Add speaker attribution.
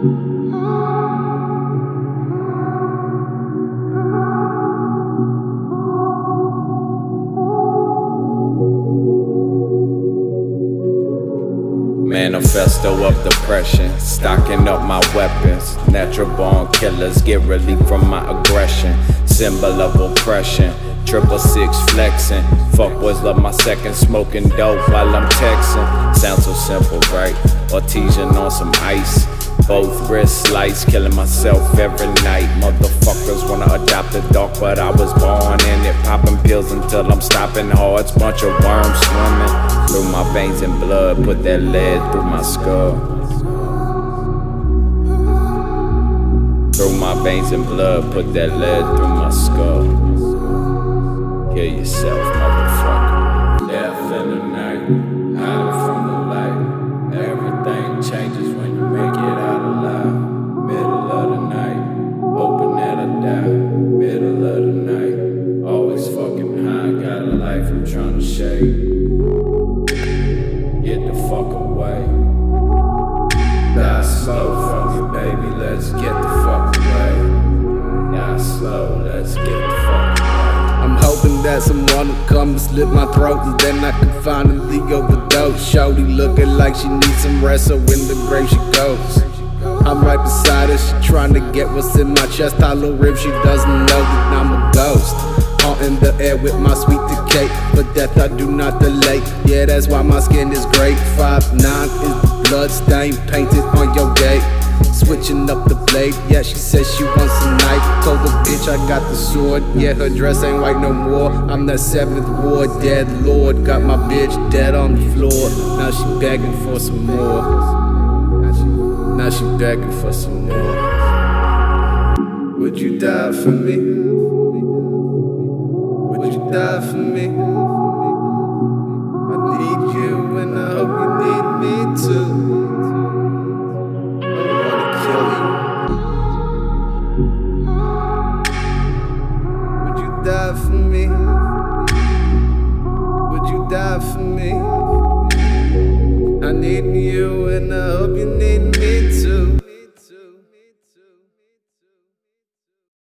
Speaker 1: Manifesto of depression, stocking up my weapons. Natural born killers, get relief from my aggression. Symbol of oppression, 666 flexing. Fuck boys love my second, smoking dope while I'm texting. Sounds so simple, right? Artesian on some ice. Both wrists slice, killing myself every night. Motherfuckers wanna adopt the dark, but I was born in it. Popping pills until I'm stopping hearts. Bunch of worms swimming through my veins and blood. Put that lead through my skull. Through my veins and blood, put that lead through my skull. Kill yourself, motherfucker. Death in the night, hiding from the light. Everything changes when you make it out alive. Middle of the night, hoping that I die. Middle of the night, always fucking high. Got a life I'm trying to shake. Get the fuck away. Die slow from you, baby. Let's get the fuck away. Die slow, let's get the fuck away.
Speaker 2: I'm hoping that someone will come and slit my throat, and then I can finally overdose. Shorty looking like she needs some rest, so in the grave she goes. I'm right beside her, she trying to get what's in my chest. Hollow rib, she doesn't know that I'm a ghost. Haunting the air with my sweet decay, but death I do not delay. Yeah, that's why my skin is great. 5'9" is the blood stain painted on your gate. Switching up the blade, yeah, she says she wants a knife. Told the bitch I got the sword, yeah, her dress ain't white no more. I'm that 7th ward, dead lord. Got my bitch dead on the floor. Now she begging for some more. Now she begging for some more. Would you die for me? Would you die for me? I need you and I hope you need me too. Die for me? Would you die for me? I need you and I hope you need me.